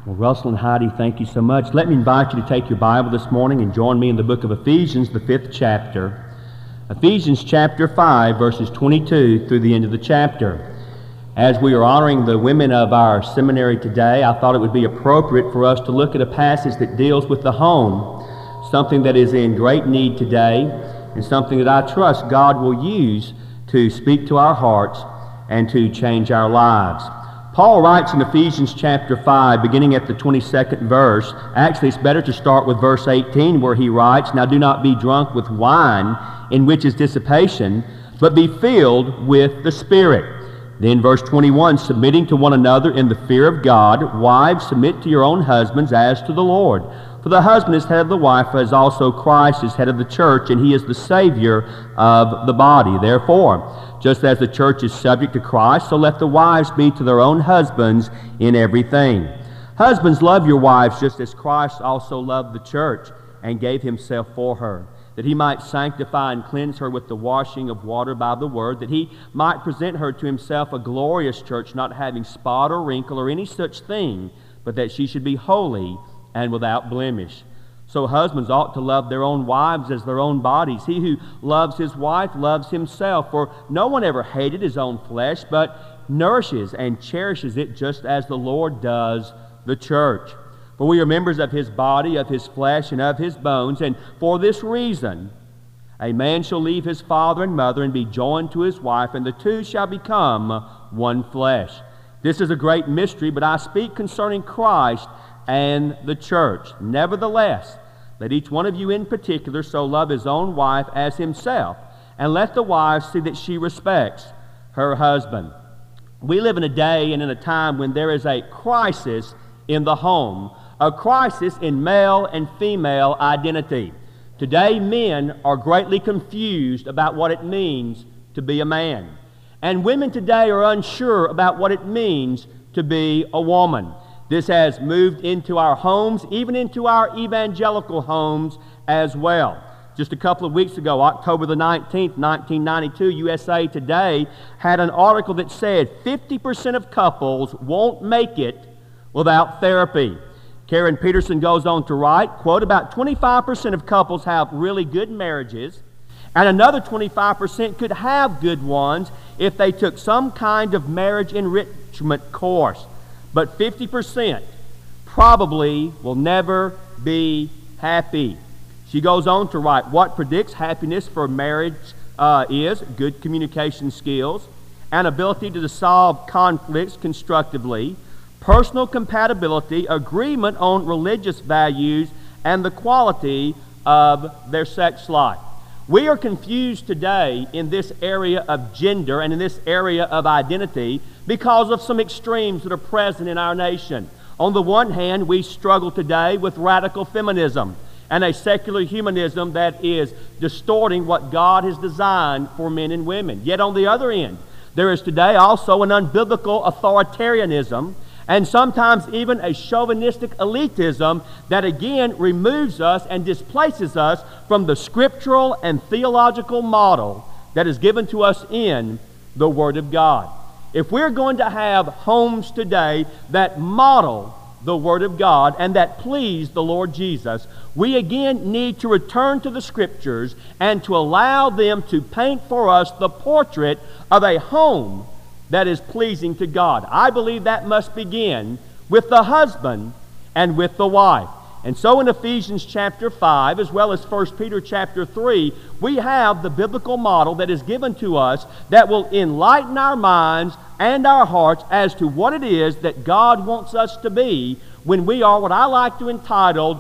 Well, Russell and Heidi, thank you so much. Let me invite you to take your Bible this morning and join me in the book of Ephesians, the 5th chapter. Ephesians chapter 5, verses 22 through the end of the chapter. As we are honoring the women of our seminary today, I thought it would be appropriate for us to look at a passage that deals with the home, something that is in great need today, and something that I trust God will use to speak to our hearts and to change our lives. Paul writes in Ephesians chapter 5, beginning at the 22nd verse. Actually, it's better to start with verse 18, where he writes, "Now do not be drunk with wine, in which is dissipation, but be filled with the Spirit." Then verse 21, "Submitting to one another in the fear of God, wives, submit to your own husbands as to the Lord. For the husband is head of the wife, as also Christ is head of the church, and he is the Savior of the body. Therefore, just as the church is subject to Christ, so let the wives be to their own husbands in everything. Husbands, love your wives, just as Christ also loved the church and gave himself for her, that he might sanctify and cleanse her with the washing of water by the word, that he might present her to himself a glorious church, not having spot or wrinkle or any such thing, but that she should be holy and without blemish. So husbands ought to love their own wives as their own bodies. He who loves his wife loves himself, for no one ever hated his own flesh, but nourishes and cherishes it, just as the Lord does the church. For we are members of his body, of his flesh, and of his bones, and for this reason a man shall leave his father and mother and be joined to his wife, and the two shall become one flesh. This is a great mystery, but I speak concerning Christ and the church. Nevertheless, let each one of you in particular so love his own wife as himself, and let the wife see that she respects her husband." We live in a day and in a time when there is a crisis in the home, a crisis in male and female identity. Today, men are greatly confused about what it means to be a man, and women today are unsure about what it means to be a woman. This has moved into our homes, even into our evangelical homes as well. Just a couple of weeks ago, October the 19th, 1992, USA Today had an article that said 50% of couples won't make it without therapy. Karen Peterson goes on to write, quote, "About 25% of couples have really good marriages, and another 25% could have good ones if they took some kind of marriage enrichment course. But 50% probably will never be happy." She goes on to write, "What predicts happiness for marriage is good communication skills, an ability to solve conflicts constructively, personal compatibility, agreement on religious values, and the quality of their sex life." We are confused today in this area of gender and in this area of identity because of some extremes that are present in our nation. On the one hand, we struggle today with radical feminism and a secular humanism that is distorting what God has designed for men and women. Yet on the other end, there is today also an unbiblical authoritarianism and sometimes even a chauvinistic elitism that again removes us and displaces us from the scriptural and theological model that is given to us in the Word of God. If we're going to have homes today that model the Word of God and that please the Lord Jesus, we again need to return to the Scriptures and to allow them to paint for us the portrait of a home that is pleasing to God. I believe that must begin with the husband and with the wife. And so in Ephesians chapter 5, as well as 1 Peter chapter 3, we have the biblical model that is given to us that will enlighten our minds and our hearts as to what it is that God wants us to be when we are what I like to entitle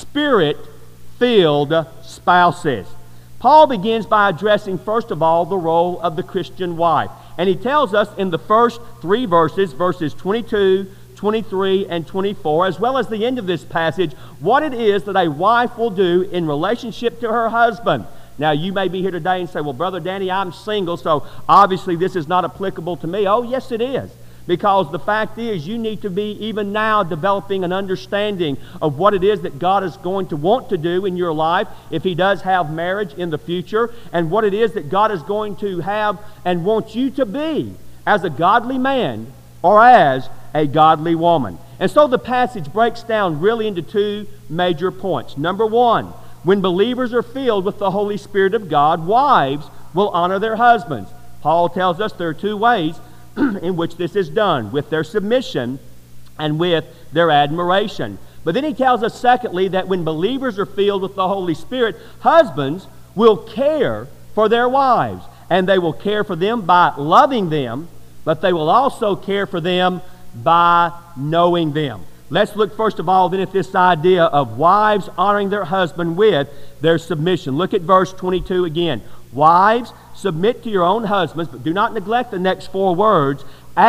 Spirit-filled spouses. Paul begins by addressing, first of all, the role of the Christian wife. And he tells us in the first three verses, verses 22, 23, and 24, as well as the end of this passage, what it is that a wife will do in relationship to her husband. Now, you may be here today and say, "Well, Brother Danny, I'm single, so obviously this is not applicable to me." Oh, yes, it is. Because the fact is, you need to be even now developing an understanding of what it is that God is going to want to do in your life if He does have marriage in the future, and what it is that God is going to have and wants you to be as a godly man or as a godly woman. And so the passage breaks down really into two major points. Number one, when believers are filled with the Holy Spirit of God, wives will honor their husbands. Paul tells us there are two ways in which this is done, with their submission and with their admiration. But then he tells us, secondly, that when believers are filled with the Holy Spirit, husbands will care for their wives. And they will care for them by loving them, but they will also care for them by knowing them. Let's look first of all then at this idea of wives honoring their husband with their submission. Look at verse 22 again. Wives, submit to your own husbands, but do not neglect the next four words,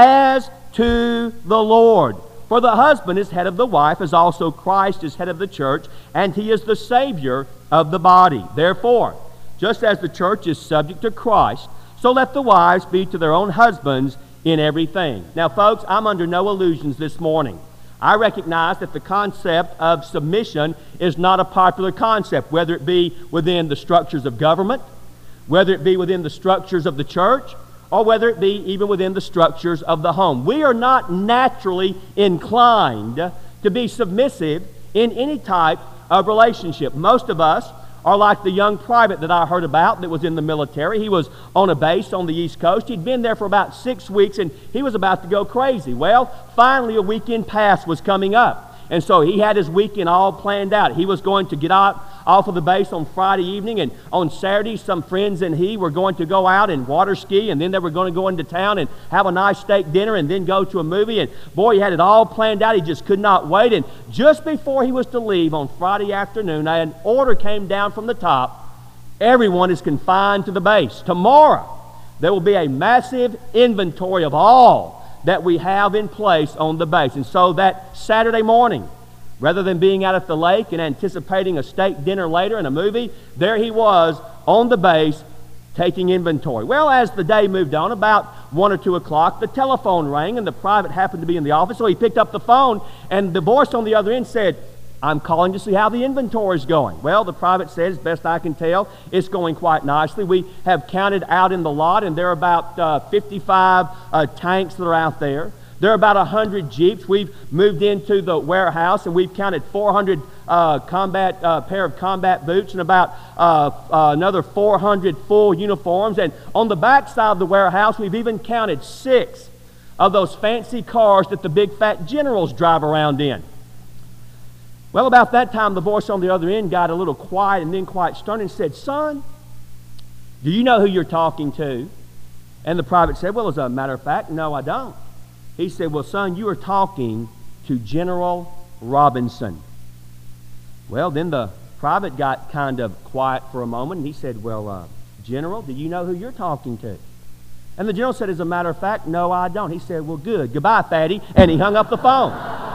as to the Lord. For the husband is head of the wife, as also Christ is head of the church, and he is the Savior of the body. Therefore, just as the church is subject to Christ, so let the wives be to their own husbands in everything. Now, folks, I'm under no illusions this morning. I recognize that the concept of submission is not a popular concept, whether it be within the structures of government, whether it be within the structures of the church, or whether it be even within the structures of the home. We are not naturally inclined to be submissive in any type of relationship. Most of us are like the young private that I heard about that was in the military. He was on a base on the East Coast. He'd been there for about 6 weeks, and he was about to go crazy. Well, finally a weekend pass was coming up. And so he had his weekend all planned out. He was going to get out off of the base on Friday evening, and on Saturday some friends and he were going to go out and water ski, and then they were going to go into town and have a nice steak dinner and then go to a movie. And boy, he had it all planned out. He just could not wait. And just before he was to leave on Friday afternoon, an order came down from the top. Everyone is confined to the base. Tomorrow there will be a massive inventory of all that we have in place on the base. And so that Saturday morning, rather than being out at the lake and anticipating a steak dinner later and a movie, there he was on the base taking inventory. Well, as the day moved on, about 1 or 2 o'clock, the telephone rang, and the private happened to be in the office, so he picked up the phone, and the voice on the other end said, "I'm calling to see how the inventory is going." Well, the private said, as best I can tell, it's going quite nicely. We have counted out in the lot, and there are about 55 tanks that are out there. There are about 100 Jeeps. We've moved into the warehouse, and we've counted 400 pair of combat boots and about another 400 full uniforms. And on the back side of the warehouse, we've even counted 6 of those fancy cars that the big fat generals drive around in. Well, about that time, the voice on the other end got a little quiet and then quite stern and said, "Son, do you know who you're talking to?" And the private said, "Well, as a matter of fact, no, I don't." He said, "Well, son, you are talking to General Robinson." Well, then the private got kind of quiet for a moment, and he said, "Well, General, do you know who you're talking to?" And the general said, "As a matter of fact, no, I don't." He said, "Well, good. Goodbye, fatty." And he hung up the phone.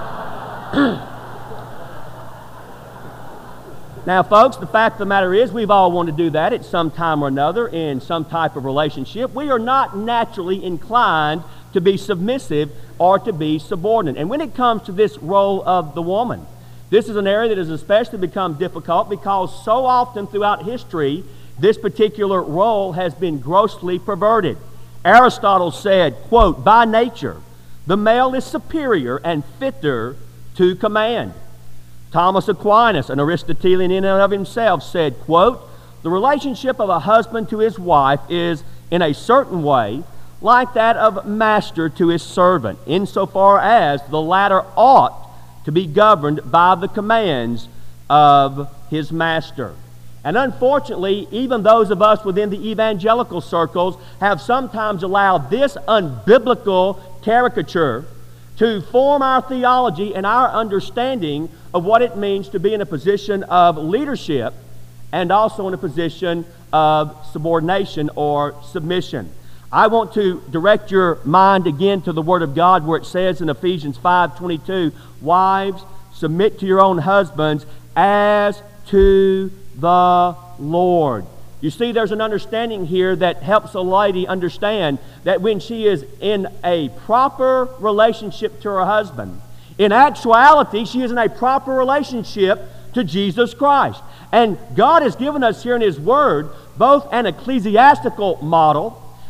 Now, folks, the fact of the matter is we've all wanted to do that at some time or another in some type of relationship. We are not naturally inclined to be submissive or to be subordinate. And when it comes to this role of the woman, this is an area that has especially become difficult because so often throughout history, this particular role has been grossly perverted. Aristotle said, quote, "By nature, the male is superior and fitter to command." Thomas Aquinas, an Aristotelian in and of himself, said, quote, "The relationship of a husband to his wife is, in a certain way, like that of master to his servant, insofar as the latter ought to be governed by the commands of his master." And unfortunately, even those of us within the evangelical circles have sometimes allowed this unbiblical caricature to form our theology and our understanding of what it means to be in a position of leadership and also in a position of subordination or submission. I want to direct your mind again to the Word of God where it says in Ephesians 5:22, "Wives, submit to your own husbands as to the Lord." You see, there's an understanding here that helps a lady understand that when she is in a proper relationship to her husband, in actuality, she is in a proper relationship to Jesus Christ. And God has given us here in His Word both an ecclesiastical model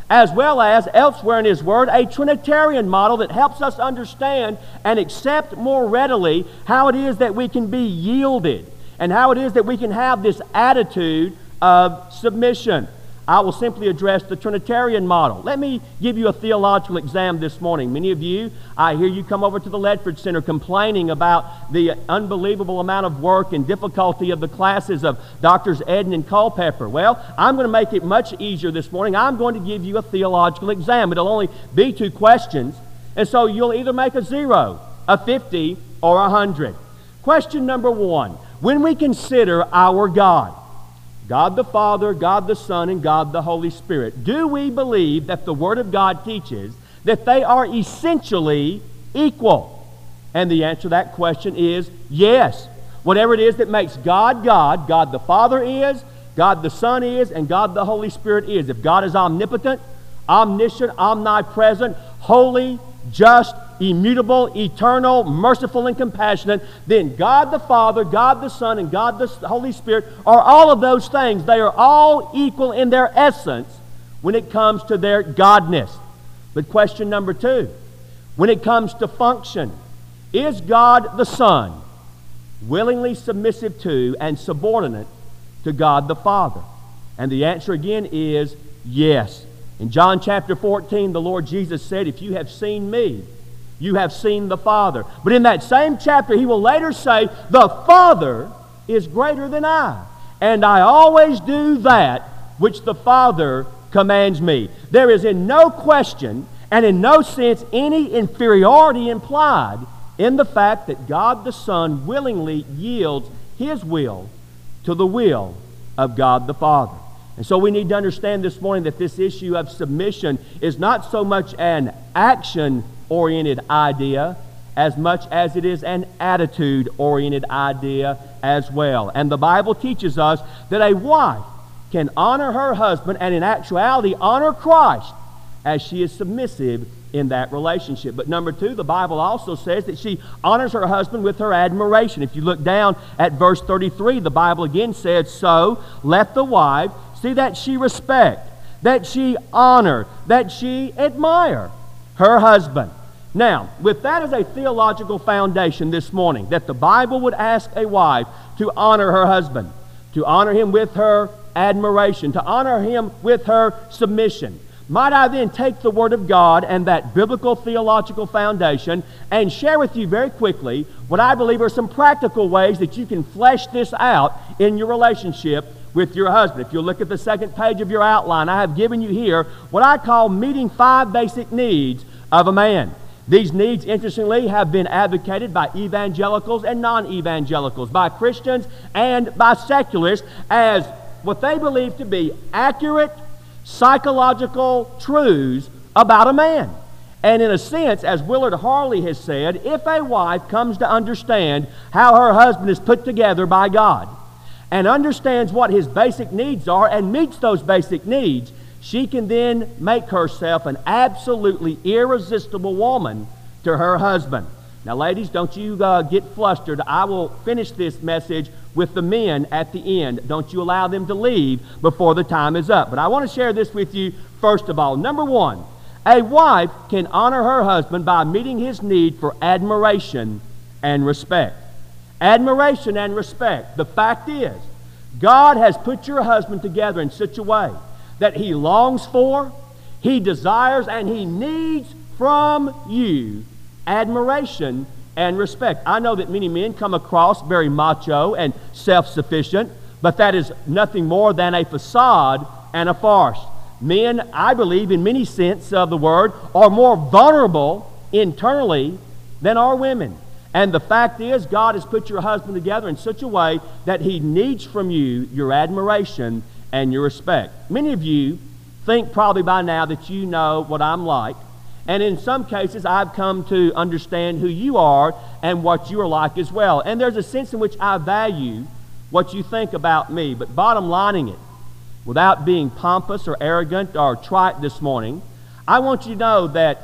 as well as elsewhere in his Word, a Trinitarian model that helps us understand and accept more readily how it is that we can be yielded and how it is that we can have this attitude of submission. I will simply address the Trinitarian model. Let me give you a theological exam this morning. Many of you, I hear you come over to the Ledford Center complaining about the unbelievable amount of work and difficulty of the classes of Drs. Eden and Culpepper. Well, I'm going to make it much easier this morning. I'm going to give you a theological exam. It'll only be 2 questions, and so you'll either make a 0, a 50, or a 100. Question number 1. When we consider our God, God the Father, God the Son, and God the Holy Spirit, do we believe that the Word of God teaches that they are essentially equal? And the answer to that question is yes. Whatever it is that makes God God, God the Father is, God the Son is, and God the Holy Spirit is. If God is omnipotent, omniscient, omnipresent, holy, just, immutable, eternal, merciful, and compassionate, then God the Father, God the Son, and God the Holy Spirit are all of those things. They are all equal in their essence when it comes to their godness. But question number 2, when it comes to function, is God the Son willingly submissive to and subordinate to God the Father? And the answer again is yes. In John chapter 14, the Lord Jesus said, "If you have seen me, you have seen the Father." But in that same chapter, he will later say, "The Father is greater than I, and I always do that which the Father commands me." There is in no question and in no sense any inferiority implied in the fact that God the Son willingly yields His will to the will of God the Father. And so we need to understand this morning that this issue of submission is not so much an action-oriented idea as much as it is an attitude-oriented idea as well. And the Bible teaches us that a wife can honor her husband and in actuality honor Christ as she is submissive in that relationship. But number 2, the Bible also says that she honors her husband with her admiration. If you look down at verse 33, the Bible again says, "So let the wife see that she respect, that she honor, that she admire her husband." Now, with that as a theological foundation this morning, that the Bible would ask a wife to honor her husband, to honor him with her admiration, to honor him with her submission, might I then take the Word of God and that biblical theological foundation and share with you very quickly what I believe are some practical ways that you can flesh this out in your relationship with your husband. If you look at the second page of your outline, I have given you here what I call meeting 5 basic needs of a man. These needs, interestingly, have been advocated by evangelicals and non-evangelicals, by Christians and by seculars, as what they believe to be accurate psychological truths about a man. And in a sense, as Willard Harley has said, if a wife comes to understand how her husband is put together by God and understands what his basic needs are and meets those basic needs, she can then make herself an absolutely irresistible woman to her husband. Now, ladies, don't you get flustered. I will finish this message with the men at the end. Don't you allow them to leave before the time is up. But I want to share this with you first of all. Number 1, a wife can honor her husband by meeting his need for admiration and respect. Admiration and respect. The fact is, God has put your husband together in such a way that he longs for, he desires, and he needs from you admiration and respect. I know that many men come across very macho and self-sufficient, but that is nothing more than a facade and a farce. Men, I believe, in many sense of the word, are more vulnerable internally than are women. And the fact is, God has put your husband together in such a way that he needs from you your admiration and your respect. Many of you think probably by now that you know what I'm like. And in some cases, I've come to understand who you are and what you are like as well. And there's a sense in which I value what you think about me. But bottom lining it, without being pompous or arrogant or trite this morning, I want you to know that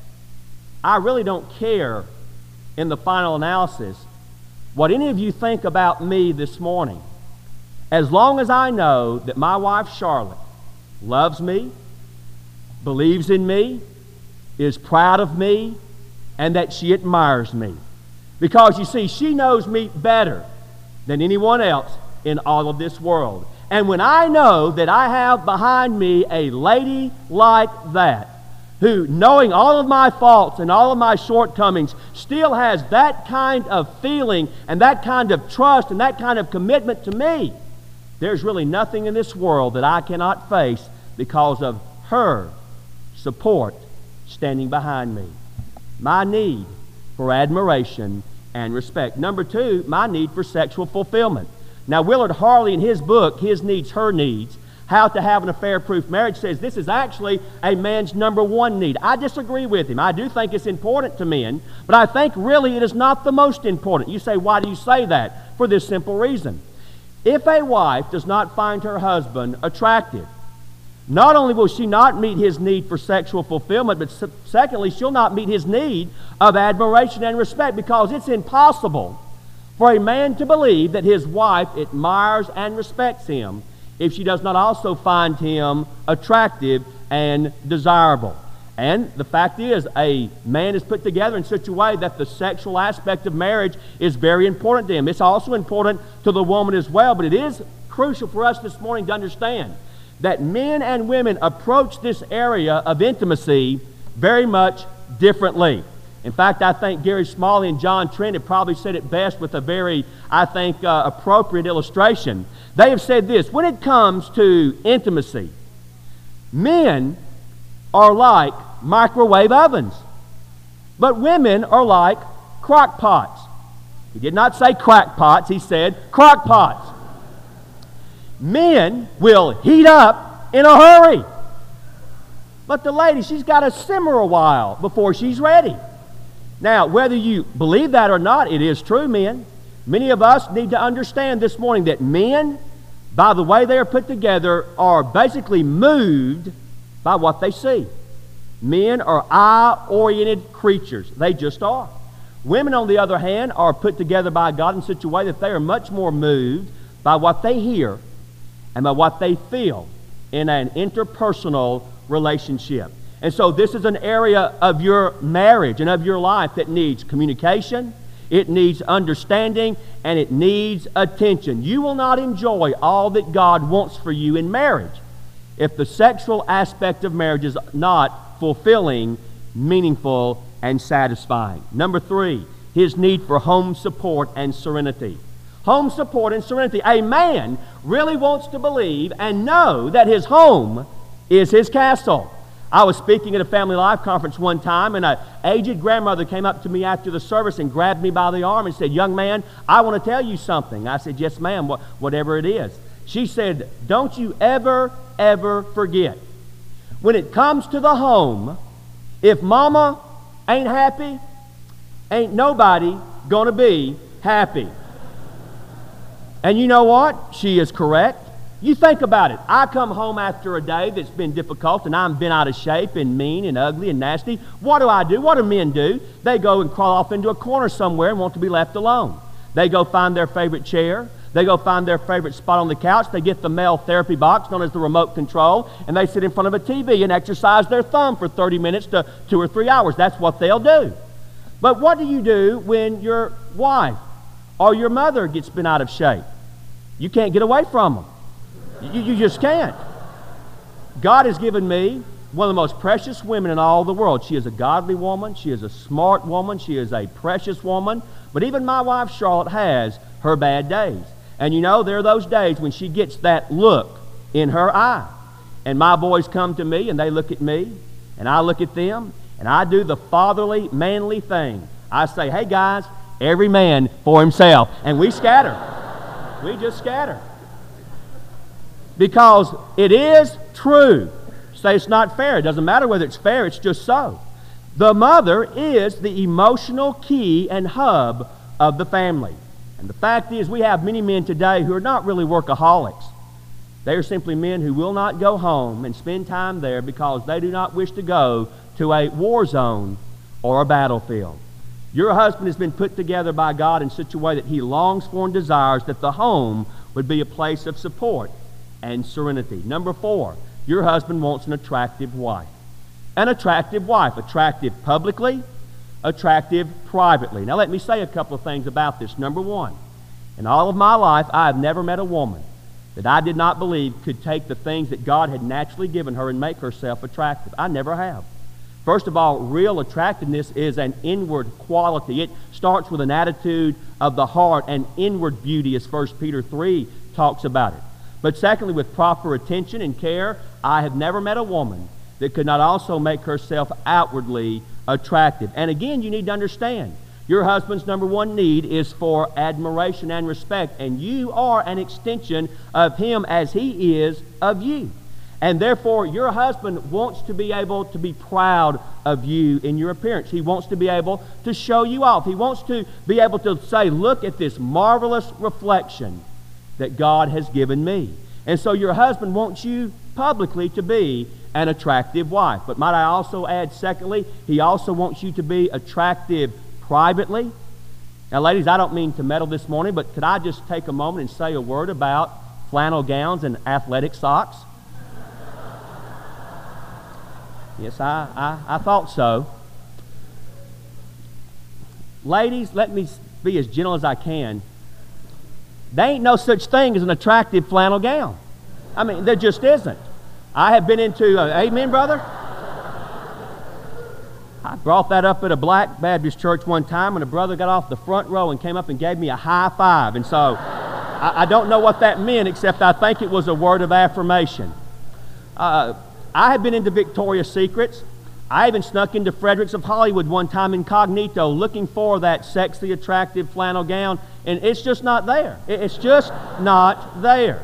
I really don't care in the final analysis what any of you think about me this morning. As long as I know that my wife Charlotte loves me, believes in me, is proud of me, and that she admires me. Because, you see, she knows me better than anyone else in all of this world. And when I know that I have behind me a lady like that, who, knowing all of my faults and all of my shortcomings, still has that kind of feeling and that kind of trust and that kind of commitment to me, there's really nothing in this world that I cannot face because of her support standing behind me. My need for admiration and respect. Number two, my need for sexual fulfillment. Now, Willard Harley, in his book, His Needs, Her Needs, How to Have an Affair-Proof Marriage, says this is actually a man's number one need. I disagree with him. I do think it's important to men, but I think really it is not the most important. You say, why do you say that? For this simple reason. If a wife does not find her husband attractive, not only will she not meet his need for sexual fulfillment, but secondly, she'll not meet his need of admiration and respect, because it's impossible for a man to believe that his wife admires and respects him if she does not also find him attractive and desirable. And the fact is, a man is put together in such a way that the sexual aspect of marriage is very important to him. It's also important to the woman as well, but it is crucial for us this morning to understand that men and women approach this area of intimacy very much differently. In fact, I think Gary Smalley and John Trent have probably said it best with a very, appropriate illustration. They have said this: when it comes to intimacy, men are like microwave ovens, but women are like crock pots. He did not say crackpots, he said crock pots. Men will heat up in a hurry, but the lady, she's got to simmer a while before she's ready. Now, whether you believe that or not, it is true, men. Many of us need to understand this morning that men, by the way they are put together, are basically moved by what they see. Men are eye-oriented creatures. They just are. Women, on the other hand, are put together by God in such a way that they are much more moved by what they hear and by what they feel in an interpersonal relationship. And so this is an area of your marriage and of your life that needs communication, it needs understanding, and it needs attention. You will not enjoy all that God wants for you in marriage if the sexual aspect of marriage is not fulfilling, meaningful, and satisfying. Number three, his need for home support and serenity. Home support and serenity. A man really wants to believe and know that his home is his castle. I was speaking at a family life conference one time, and an aged grandmother came up to me after the service and grabbed me by the arm and said, "Young man, I want to tell you something." I said, "Yes, ma'am, whatever it is." She said, "Don't you ever forget, when it comes to the home, if mama ain't happy, ain't nobody gonna be happy." And you know what? She is correct. You think about it. I come home after a day that's been difficult and I'm been out of shape and mean and ugly and nasty. What do? What do men do? They go and crawl off into a corner somewhere and want to be left alone. They go find their favorite chair. They go find their favorite spot on the couch. They get the male therapy box known as the remote control, and they sit in front of a TV and exercise their thumb for 30 minutes to 2 or 3 hours. That's what they'll do. But what do you do when your wife or your mother gets bent out of shape? You can't get away from them. You just can't. God has given me one of the most precious women in all the world. She is a godly woman. She is a smart woman. She is a precious woman. But even my wife, Charlotte, has her bad days. And you know, there are those days when she gets that look in her eye. And my boys come to me and they look at me and I look at them and I do the fatherly, manly thing. I say, "Hey guys, every man for himself." And we scatter. We just scatter. Because it is true. Say it's not fair. It doesn't matter whether it's fair, it's just so. The mother is the emotional key and hub of the family. And the fact is, we have many men today who are not really workaholics. They are simply men who will not go home and spend time there because they do not wish to go to a war zone or a battlefield. Your husband has been put together by God in such a way that he longs for and desires that the home would be a place of support and serenity. Number four, your husband wants an attractive wife. an attractive wife. Attractive publicly, attractive privately. Now let me say a couple of things about this. Number one, in all of my life, I have never met a woman that I did not believe could take the things that God had naturally given her and make herself attractive. I never have. First of all, real attractiveness is an inward quality. It starts with an attitude of the heart, and inward beauty, as 1 Peter 3 talks about it. But secondly, with proper attention and care, I have never met a woman that could not also make herself outwardly attractive. And again, you need to understand, your husband's number one need is for admiration and respect, and you are an extension of him as he is of you. And therefore, your husband wants to be able to be proud of you in your appearance. He wants to be able to show you off. He wants to be able to say, look at this marvelous reflection that God has given me. And so your husband wants you publicly to be an attractive wife. But might I also add, secondly, he also wants you to be attractive privately. Now, ladies, I don't mean to meddle this morning, but could I just take a moment and say a word about flannel gowns and athletic socks? Yes, I thought so. Ladies, let me be as gentle as I can. There ain't no such thing as an attractive flannel gown. I mean, there just isn't. I have been into, amen, brother? I brought that up at a Black Baptist church one time, and a brother got off the front row and came up and gave me a high five. And so, I don't know what that meant, except I think it was a word of affirmation. I have been into Victoria's Secrets. I even snuck into Fredericks of Hollywood one time incognito looking for that sexy, attractive flannel gown, and it's just not there. It's just not there.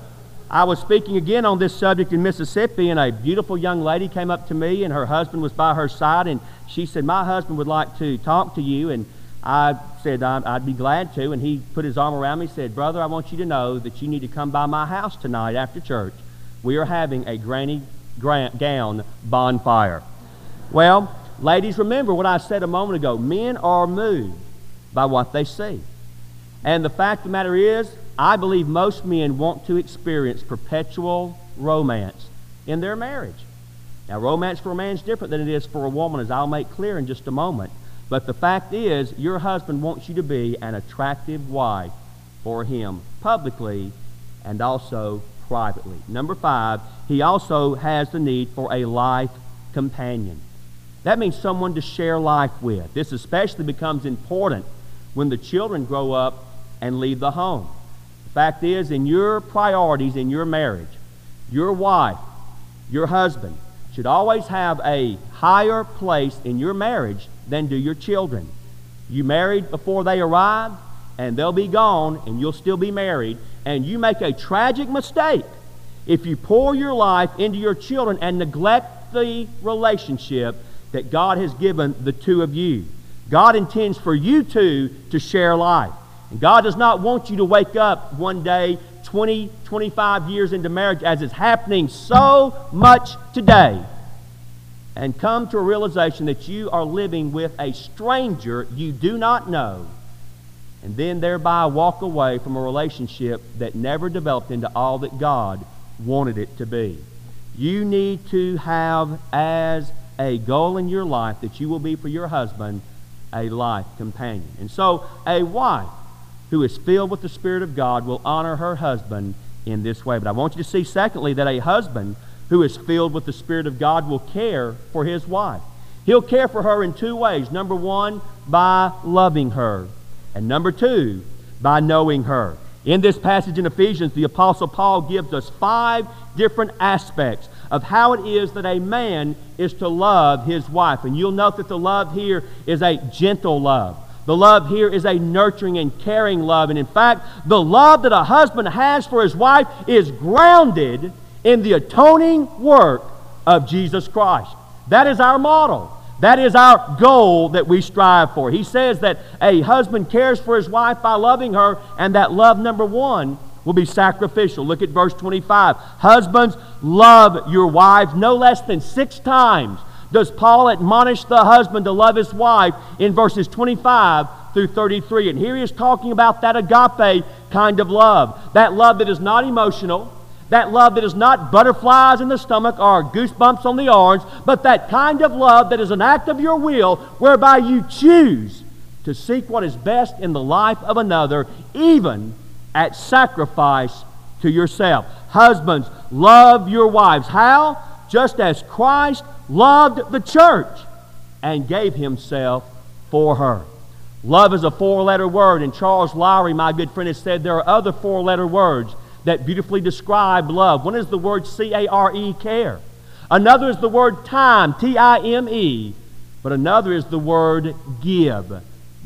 I was speaking again on this subject in Mississippi, and a beautiful young lady came up to me, and her husband was by her side, and she said, my husband would like to talk to you. And I said, I'd be glad to. And he put his arm around me and said, brother, I want you to know that you need to come by my house tonight after church. We are having a granny gown bonfire. Well, ladies, remember what I said a moment ago. Men are moved by what they see. And the fact of the matter is, I believe most men want to experience perpetual romance in their marriage. Now, romance for a man is different than it is for a woman, as I'll make clear in just a moment. But the fact is, your husband wants you to be an attractive wife for him publicly and also privately. Number 5, he also has the need for a life companion. That means someone to share life with. This especially becomes important when the children grow up and leave the home. The fact is, in your priorities in your marriage, your wife, your husband should always have a higher place in your marriage than do your children. You married before they arrive, and they'll be gone, and you'll still be married, and you make a tragic mistake if you pour your life into your children and neglect the relationship that God has given the two of you. God intends for you two to share life. And God does not want you to wake up one day 20, 25 years into marriage, as is happening so much today, and come to a realization that you are living with a stranger you do not know, and then thereby walk away from a relationship that never developed into all that God wanted it to be. You need to have as a goal in your life that you will be for your husband a life companion. And so a wife who is filled with the Spirit of God will honor her husband in this way. But I want you to see, secondly, that a husband who is filled with the Spirit of God will care for his wife. He'll care for her in 2 ways. Number 1, by loving her. And number 2, by knowing her. In this passage in Ephesians, the Apostle Paul gives us 5 different aspects of how it is that a man is to love his wife. And you'll note that the love here is a gentle love. The love here is a nurturing and caring love. And in fact, the love that a husband has for his wife is grounded in the atoning work of Jesus Christ. That is our model. That is our goal that we strive for. He says that a husband cares for his wife by loving her, and that love, number 1, will be sacrificial. Look at verse 25. Husbands, love your wives. No less than 6 times does Paul admonish the husband to love his wife in verses 25 through 33. And here he is talking about that agape kind of love. That love that is not emotional, That love that is not butterflies in the stomach or goosebumps on the arms, but that kind of love that is an act of your will whereby you choose to seek what is best in the life of another, even at sacrifice to yourself. Husbands, love your wives. How? Just as Christ loved the church and gave Himself for her. Love is a four-letter word, and Charles Lowry, my good friend, has said there are other four-letter words that beautifully describe love. One is the word C-A-R-E, care. Another is the word time, T-I-M-E. But another is the word give,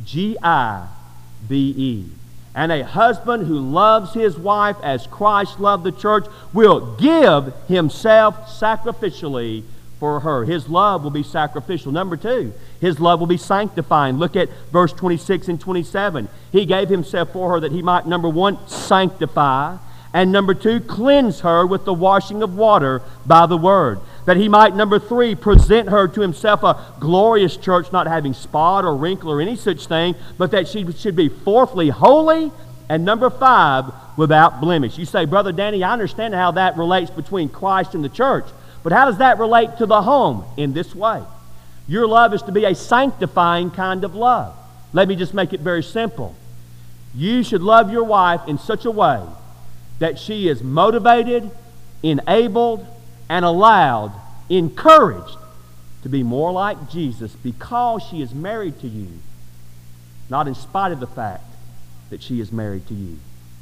G-I-V-E. And a husband who loves his wife as Christ loved the church will give himself sacrificially for her. His love will be sacrificial. Number two, His love will be sanctifying. Look at verse 26 and 27. He gave Himself for her that He might, number one, sanctify, and number two, cleanse her with the washing of water by the Word. That He might, number three, present her to Himself a glorious church, not having spot or wrinkle or any such thing, but that she should be fourthly holy, and number five, without blemish. You say, Brother Danny, I understand how that relates between Christ and the church, but how does that relate to the home? In this way. Your love is to be a sanctifying kind of love. Let me just make it very simple. You should love your wife in such a way that she is motivated, enabled, and allowed, encouraged to be more like Jesus because she is married to you, not in spite of the fact that she is married to you.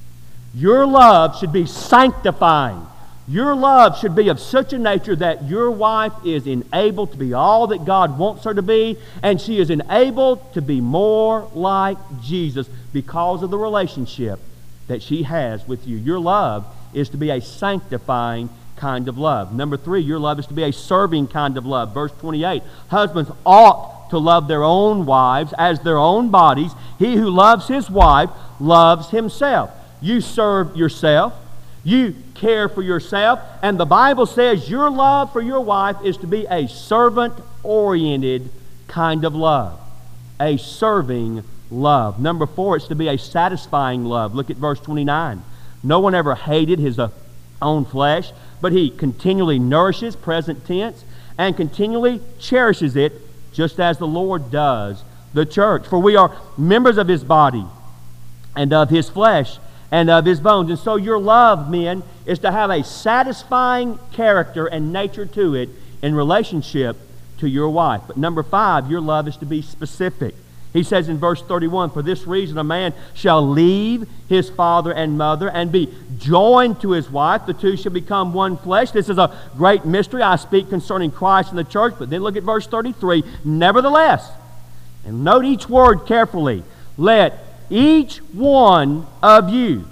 Your love should be sanctifying. Your love should be of such a nature that your wife is enabled to be all that God wants her to be, and she is enabled to be more like Jesus because of the relationship that she has with you. Your love is to be a sanctifying kind of love. Number three, your love is to be a serving kind of love. Verse 28, husbands ought to love their own wives as their own bodies. He who loves his wife loves himself. You serve yourself. You care for yourself. And the Bible says your love for your wife is to be a servant-oriented kind of love. A serving love. Number four, it's to be a satisfying love. Look at verse 29. No one ever hated his own flesh, but he continually nourishes, present tense, and continually cherishes it, just as the Lord does the church. For we are members of His body, and of His flesh, and of His bones. And so your love, men, is to have a satisfying character and nature to it in relationship to your wife. But number five, your love is to be specific. He says in verse 31, for this reason a man shall leave his father and mother and be joined to his wife. The two shall become one flesh. This is a great mystery. I speak concerning Christ and the church. But then look at verse 33. Nevertheless, and note each word carefully, let each one of you,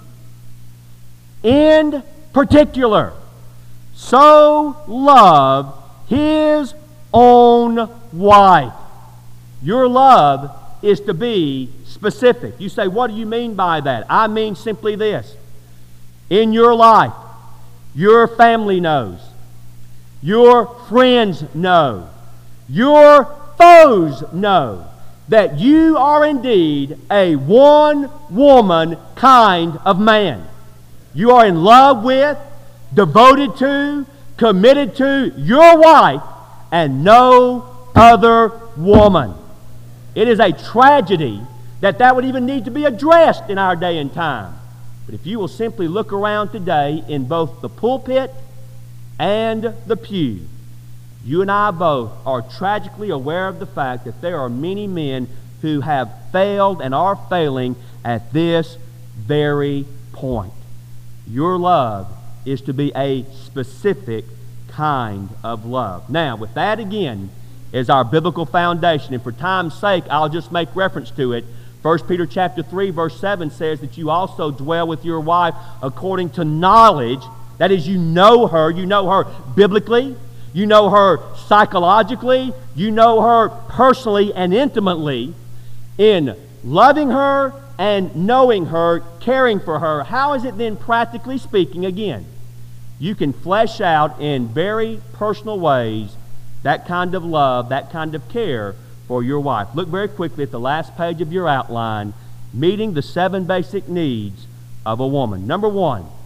in particular, so love his own wife. Your love is to be specific. You say, what do you mean by that? I mean simply this. In your life, your family knows, your friends know, your foes know that you are indeed a one-woman kind of man. You are in love with, devoted to, committed to your wife and no other woman. It is a tragedy that would even need to be addressed in our day and time. But if you will simply look around today in both the pulpit and the pew, you and I both are tragically aware of the fact that there are many men who have failed and are failing at this very point. Your love is to be a specific kind of love. Now, with that again is our biblical foundation, and for time's sake, I'll just make reference to it. 1 Peter chapter 3, verse 7 says that you also dwell with your wife according to knowledge. That is, you know her biblically, you know her psychologically, you know her personally and intimately, in loving her and knowing her, caring for her. How is it then, practically speaking, again, you can flesh out in very personal ways that kind of love, that kind of care for your wife? Look very quickly at the last page of your outline, meeting the 7 basic needs of a woman. Number one,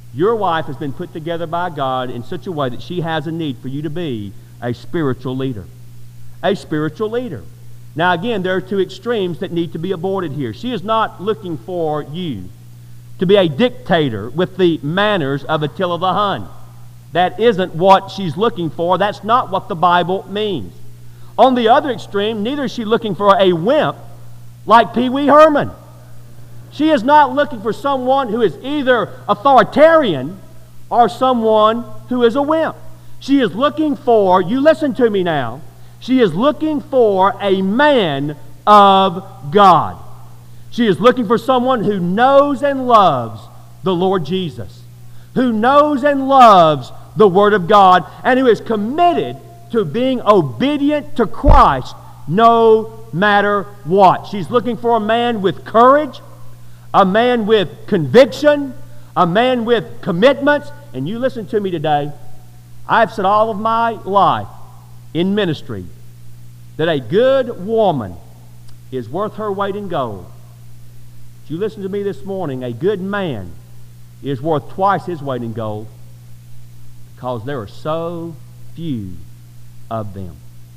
Your wife has been put together by God in such a way that she has a need for you to be a spiritual leader. A spiritual leader. Now again, there are two extremes that need to be avoided here. She is not looking for you to be a dictator with the manners of Attila the Hun. That isn't what she's looking for. That's not what the Bible means. On the other extreme, neither is she looking for a wimp like Pee Wee Herman. She is not looking for someone who is either authoritarian or someone who is a wimp. She is looking for, you listen to me now, she is looking for a man of God. She is looking for someone who knows and loves the Lord Jesus, who knows and loves the Word of God, and who is committed to being obedient to Christ no matter what. She's looking for a man with courage, a man with conviction, a man with commitments. And you listen to me today. I've said all of my life in ministry that a good woman is worth her weight in gold. If you listen to me this morning, a good man is worth twice his weight in gold, because there are so few of them.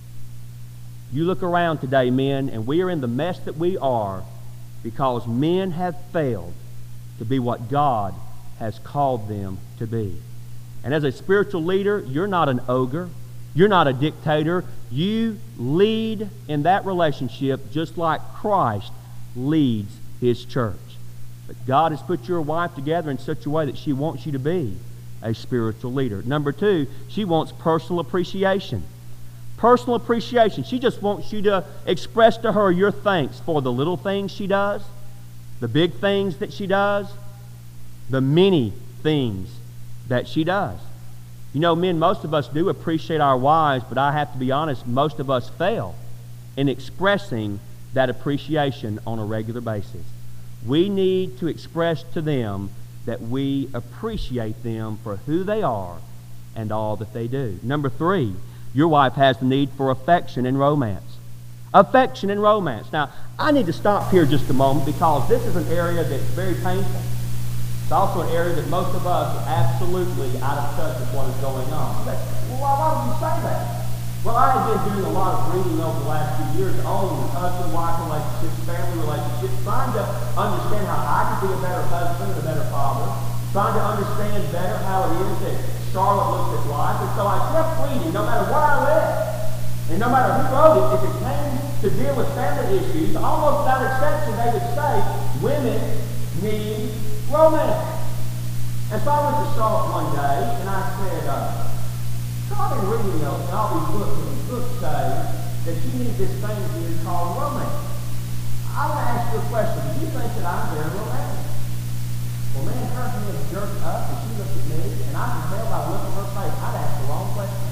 You look around today, men, and we are in the mess that we are because men have failed to be what God has called them to be. And as a spiritual leader, you're not an ogre. You're not a dictator. You lead in that relationship just like Christ leads His church. But God has put your wife together in such a way that she wants you to be a spiritual leader. Number two, she wants personal appreciation. Personal appreciation. She just wants you to express to her your thanks for the little things she does, the big things that she does, the many things that she does. You know, men, most of us do appreciate our wives, but I have to be honest, most of us fail in expressing that appreciation on a regular basis. We need to express to them that we appreciate them for who they are and all that they do. Number three, your wife has the need for affection and romance. Affection and romance. Now, I need to stop here just a moment because this is an area that's very painful. It's also an area that most of us are absolutely out of touch with what is going on. You say, well, why would you say that? Well, I have been doing a lot of reading over the last few years on husband-wife relationships, family relationships, trying to understand how I could be a better husband and a better father, trying to understand better how it is that Charlotte looks at life. And so I kept reading, no matter where I read, and no matter who wrote it, if it came to deal with family issues, almost without exception, they would say, women need romance. And so I went to Charlotte one day, and I said, I've been reading all these books, and these books say that you need this thing here called romance. I want to ask you a question. Do you think that I'm very romantic? Well, man, her head jerked up, and she looked at me, and I can tell by the look on her face, I'd asked the wrong question.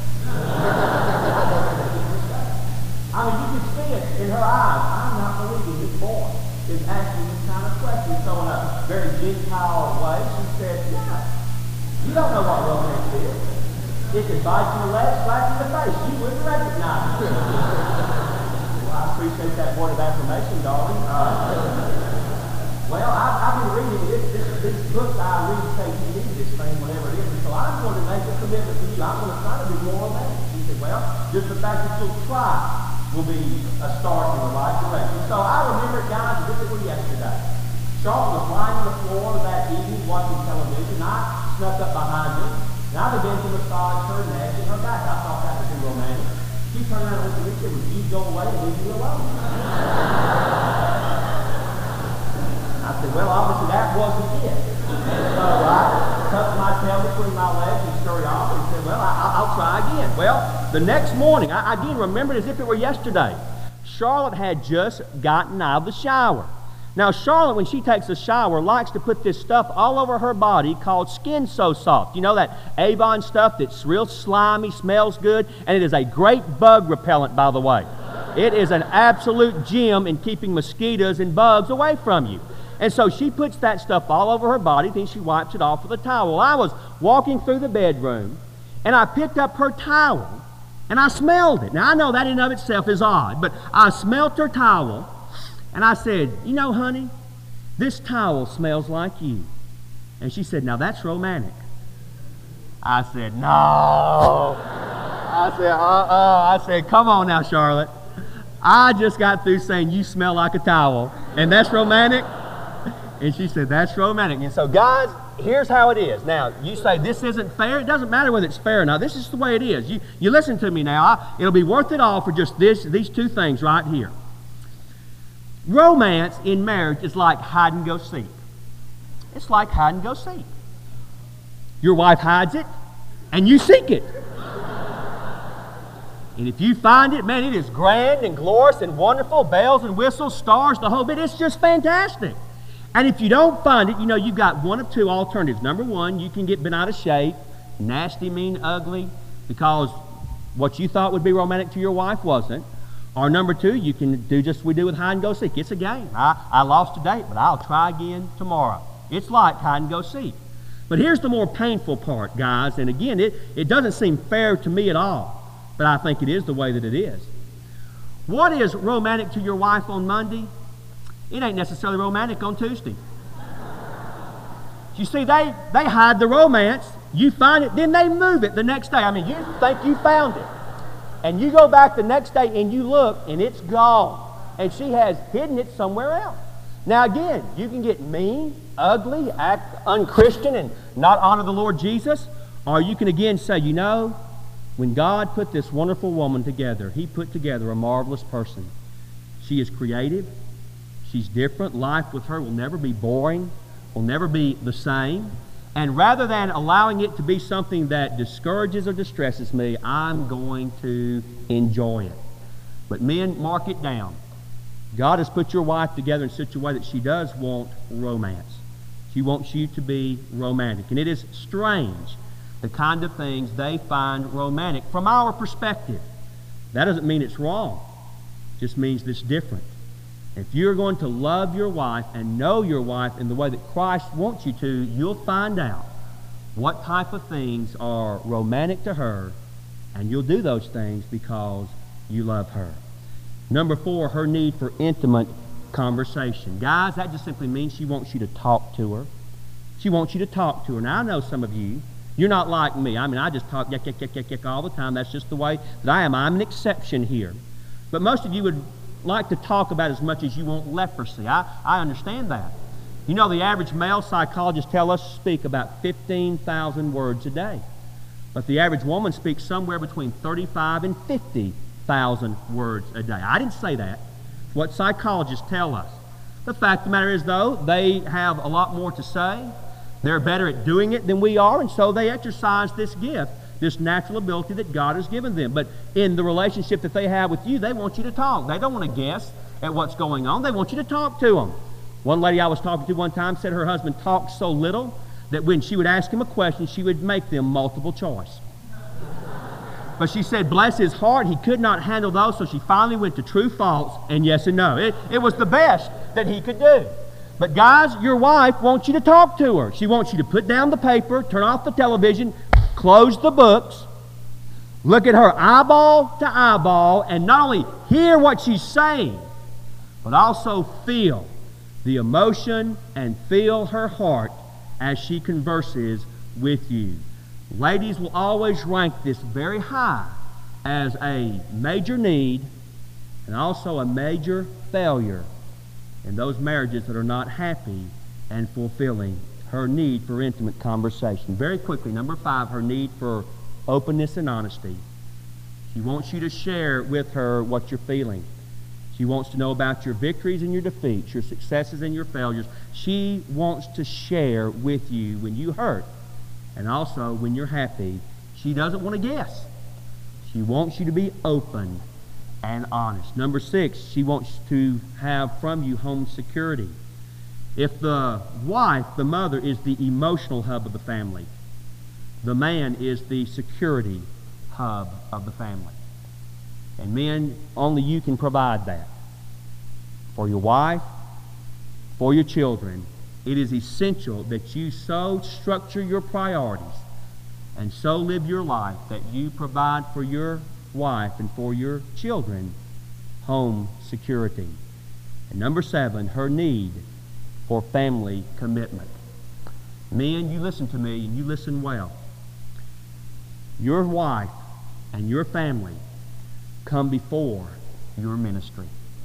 I mean, you can see it in her eyes. I'm not believing this boy is asking this kind of question. So in a very gentile way, she said, yeah, you don't know what romance is. It can bite you in the leg, slap you in the face. You wouldn't recognize it. Well, I appreciate that word of affirmation, darling. Well, I've been reading this book that I read say you need this thing, whatever it is. And so I'm going to make a commitment to you. I'm going to try to be more of that. She said, well, just the fact that you'll try will be a start in the right direction. So I remember, guys, this was yesterday. Charlotte was lying on the floor that evening watching television. I snuck up behind her, and I began to massage her neck and her back. I thought that was romantic. She turned around and looked at me and said, "Would you go away and leave me alone?" I said, well, obviously that wasn't it. So I tucked my tail between my legs and scurried off and said, well, I'll try again. Well, the next morning, I again remembered as if it were yesterday. Charlotte had just gotten out of the shower. Now, Charlotte, when she takes a shower, likes to put this stuff all over her body called Skin So Soft. You know that Avon stuff that's real slimy, smells good, and it is a great bug repellent, by the way. It is an absolute gem in keeping mosquitoes and bugs away from you. And so she puts that stuff all over her body, then she wipes it off with a towel. Well, I was walking through the bedroom, and I picked up her towel, and I smelled it. Now, I know that in and of itself is odd, but I smelled her towel, and I said, you know, honey, this towel smells like you. And she said, now that's romantic. I said, no. I said, come on now, Charlotte. I just got through saying you smell like a towel. And that's romantic? And she said, that's romantic. And so, guys, here's how it is. Now, you say this isn't fair. It doesn't matter whether it's fair or not. This is the way it is. You listen to me now. It'll be worth it all for just these two things right here. Romance in marriage is like hide and go seek. It's like hide and go seek. Your wife hides it, and you seek it. And if you find it, man, it is grand and glorious and wonderful. Bells and whistles, stars, the whole bit. It's just fantastic. And if you don't find it, you know, you've got one of two alternatives. Number one, you can get bent out of shape, nasty, mean, ugly, because what you thought would be romantic to your wife wasn't. Or number two, you can do just what we do with hide and go seek. It's a game. I lost a date, but I'll try again tomorrow. It's like hide and go seek. But here's the more painful part, guys. And again, it doesn't seem fair to me at all, but I think it is the way that it is. What is romantic to your wife on Monday? It ain't necessarily romantic on Tuesday. You see, they hide the romance. You find it, then they move it the next day. I mean, you think you found it. And you go back the next day and you look and it's gone. And she has hidden it somewhere else. Now again, you can get mean, ugly, act unchristian and not honor the Lord Jesus. Or you can again say, you know, when God put this wonderful woman together, He put together a marvelous person. She is creative. She's different. Life with her will never be boring, will never be the same. And rather than allowing it to be something that discourages or distresses me, I'm going to enjoy it. But men, mark it down. God has put your wife together in such a way that she does want romance. She wants you to be romantic. And it is strange, the kind of things they find romantic from our perspective. That doesn't mean it's wrong. It just means it's different. If you're going to love your wife and know your wife in the way that Christ wants you to, you'll find out what type of things are romantic to her, and you'll do those things because you love her. Number 4, her need for intimate conversation. Guys, that just simply means she wants you to talk to her. She wants you to talk to her. Now, I know some of you, you're not like me. I mean, I just talk yuck all the time. That's just the way that I am. I'm an exception here. But most of you would like to talk about as much as you want leprosy. I understand that. You know, the average male psychologists tell us to speak about 15,000 words a day. But the average woman speaks somewhere between 35 and 50,000 words a day. I didn't say that. It's what psychologists tell us. The fact of the matter is, though, they have a lot more to say. They're better at doing it than we are, and so they exercise this gift, this natural ability that God has given them. But in the relationship that they have with you, they want you to talk. They don't want to guess at what's going on. They want you to talk to them. One lady I was talking to one time said her husband talked so little that when she would ask him a question, she would make them multiple choice. But she said, bless his heart, he could not handle those, so she finally went to true, false, and yes and no. It was the best that he could do. But guys, your wife wants you to talk to her. She wants you to put down the paper, turn off the television, close the books, look at her eyeball to eyeball, and not only hear what she's saying, but also feel the emotion and feel her heart as she converses with you. Ladies will always rank this very high as a major need and also a major failure in those marriages that are not happy and fulfilling. Her need for intimate conversation. Very quickly, number 5, her need for openness and honesty. She wants you to share with her what you're feeling. She wants to know about your victories and your defeats, your successes and your failures. She wants to share with you when you hurt and also when you're happy. She doesn't want to guess. She wants you to be open and honest. Number 6, she wants to have from you home security. If the wife, the mother, is the emotional hub of the family, the man is the security hub of the family. And men, only you can provide that. For your wife, for your children, it is essential that you so structure your priorities and so live your life that you provide for your wife and for your children home security. And number 7, her need for family commitment. Men, you listen to me, and you listen well. Your wife and your family come before your ministry.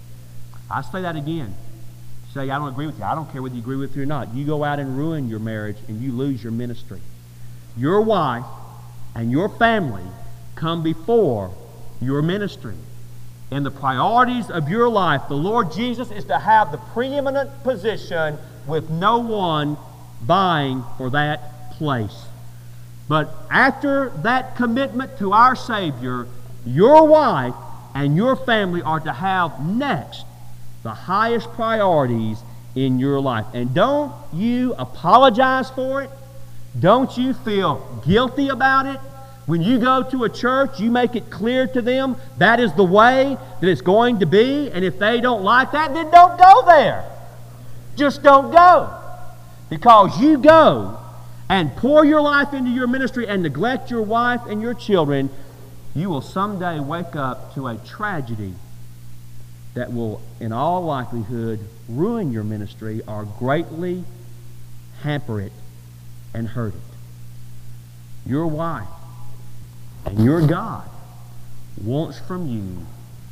I say that again. Say, I don't agree with you. I don't care whether you agree with me or not. You go out and ruin your marriage and you lose your ministry. Your wife and your family come before your ministry. In the priorities of your life, the Lord Jesus is to have the preeminent position with no one vying for that place. But after that commitment to our Savior, your wife and your family are to have next the highest priorities in your life. And don't you apologize for it. Don't you feel guilty about it. When you go to a church, you make it clear to them that is the way that it's going to be. And if they don't like that, then don't go there. Just don't go. Because you go and pour your life into your ministry and neglect your wife and your children, you will someday wake up to a tragedy that will, in all likelihood, ruin your ministry or greatly hamper it and hurt it. Your wife and your God wants from you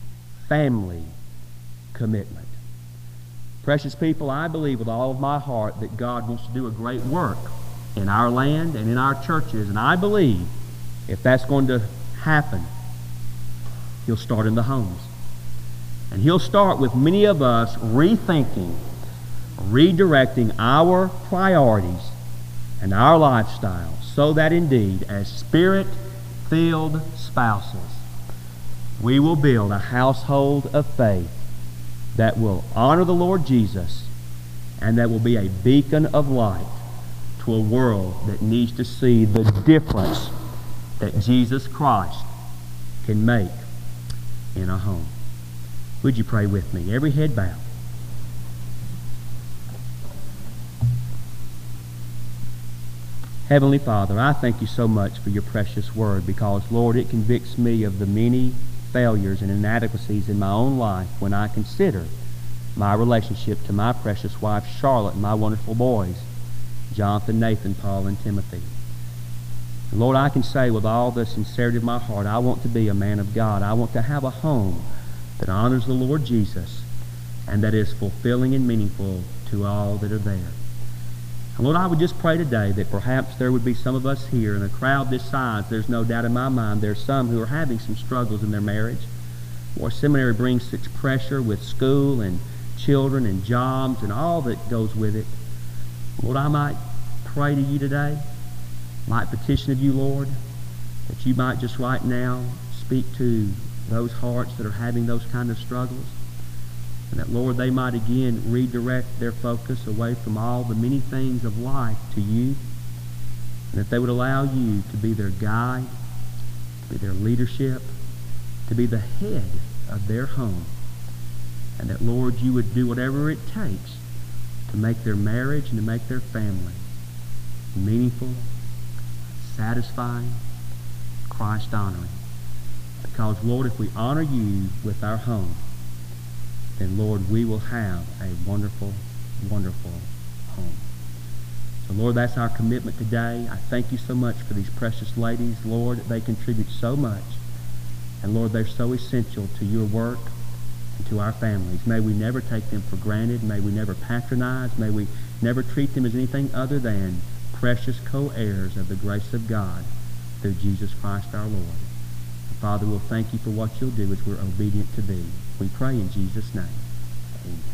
family commitment. Precious people, I believe with all of my heart that God wants to do a great work in our land and in our churches, and I believe if that's going to happen, He'll start in the homes. And He'll start with many of us rethinking, redirecting our priorities and our lifestyle so that indeed, as Spirit-filled spouses, we will build a household of faith that will honor the Lord Jesus and that will be a beacon of light to a world that needs to see the difference that Jesus Christ can make in a home. Would you pray with me? Every head bowed. Heavenly Father, I thank you so much for your precious word because, Lord, it convicts me of the many failures and inadequacies in my own life when I consider my relationship to my precious wife, Charlotte, and my wonderful boys, Jonathan, Nathan, Paul, and Timothy. And Lord, I can say with all the sincerity of my heart, I want to be a man of God. I want to have a home that honors the Lord Jesus and that is fulfilling and meaningful to all that are there. And Lord, I would just pray today that perhaps there would be some of us here in a crowd this size. There's no doubt in my mind there's some who are having some struggles in their marriage. Or seminary brings such pressure with school and children and jobs and all that goes with it. Lord, I might pray to you today, might petition of you, Lord, that you might just right now speak to those hearts that are having those kind of struggles. And that, Lord, they might again redirect their focus away from all the many things of life to you. And that they would allow you to be their guide, to be their leadership, to be the head of their home. And that, Lord, you would do whatever it takes to make their marriage and to make their family meaningful, satisfying, Christ-honoring. Because, Lord, if we honor you with our home, then, Lord, we will have a wonderful, wonderful home. So, Lord, that's our commitment today. I thank you so much for these precious ladies. Lord, they contribute so much. And, Lord, they're so essential to your work and to our families. May we never take them for granted. May we never patronize. May we never treat them as anything other than precious co-heirs of the grace of God through Jesus Christ our Lord. Father, we'll thank you for what you'll do as we're obedient to thee. We pray in Jesus' name. Amen.